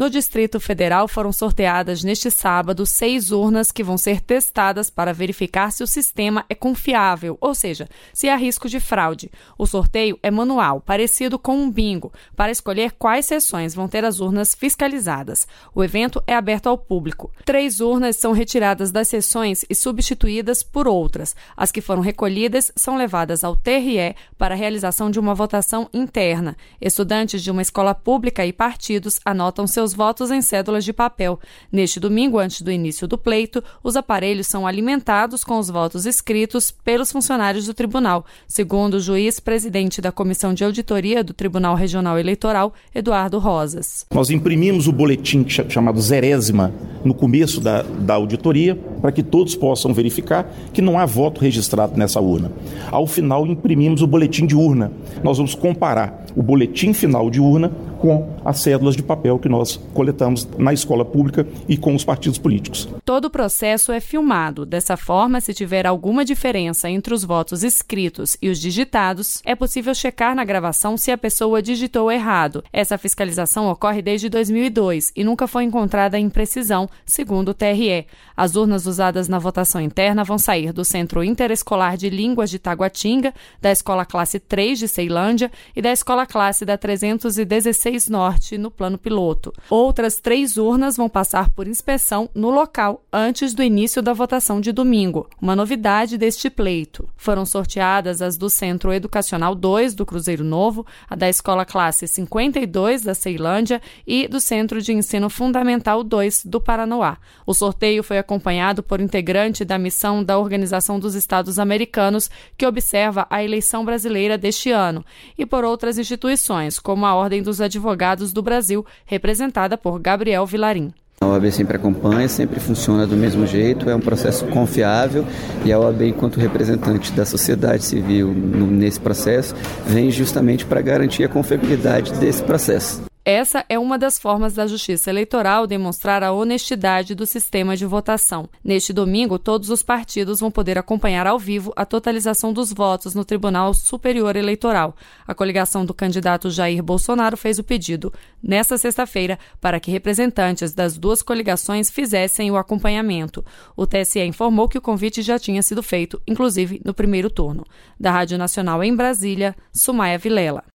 No Distrito Federal foram sorteadas neste sábado 6 urnas que vão ser testadas para verificar se o sistema é confiável, ou seja, se há risco de fraude. O sorteio é manual, parecido com um bingo, para escolher quais seções vão ter as urnas fiscalizadas. O evento é aberto ao público. 3 urnas são retiradas das seções e substituídas por outras. As que foram recolhidas são levadas ao TRE para a realização de uma votação interna. Estudantes de uma escola pública e partidos anotam seus votos em cédulas de papel. Neste domingo, antes do início do pleito, os aparelhos são alimentados com os votos escritos pelos funcionários do tribunal, segundo o juiz-presidente da Comissão de Auditoria do Tribunal Regional Eleitoral, Eduardo Rosas. Nós imprimimos o boletim chamado Zerésima no começo da auditoria, para que todos possam verificar que não há voto registrado nessa urna. Ao final, imprimimos o boletim de urna. Nós vamos comparar o boletim final de urna com as cédulas de papel que nós coletamos na escola pública e com os partidos políticos. Todo o processo é filmado. Dessa forma, se tiver alguma diferença entre os votos escritos e os digitados, é possível checar na gravação se a pessoa digitou errado. Essa fiscalização ocorre desde 2002 e nunca foi encontrada imprecisão, segundo o TRE. As urnas usadas na votação interna vão sair do Centro Interescolar de Línguas de Taguatinga, da Escola Classe 3 de Ceilândia e da Escola Classe da 316 Norte, no plano piloto. Outras 3 urnas vão passar por inspeção no local antes do início da votação de domingo, uma novidade deste pleito. Foram sorteadas as do Centro Educacional 2 do Cruzeiro Novo, a da Escola Classe 52 da Ceilândia e do Centro de Ensino Fundamental 2 do Paranoá. O sorteio foi acompanhado por integrante da missão da Organização dos Estados Americanos, que observa a eleição brasileira deste ano, e por outras instituições, como a Ordem dos Advogados do Brasil, representada por Gabriel Vilarim. A OAB sempre acompanha, sempre funciona do mesmo jeito, é um processo confiável e a OAB, enquanto representante da sociedade civil nesse processo, vem justamente para garantir a confiabilidade desse processo. Essa é uma das formas da Justiça Eleitoral demonstrar a honestidade do sistema de votação. Neste domingo, todos os partidos vão poder acompanhar ao vivo a totalização dos votos no Tribunal Superior Eleitoral. A coligação do candidato Jair Bolsonaro fez o pedido, nesta sexta-feira, para que representantes das 2 coligações fizessem o acompanhamento. O TSE informou que o convite já tinha sido feito, inclusive no primeiro turno. Da Rádio Nacional em Brasília, Sumaia Vilela.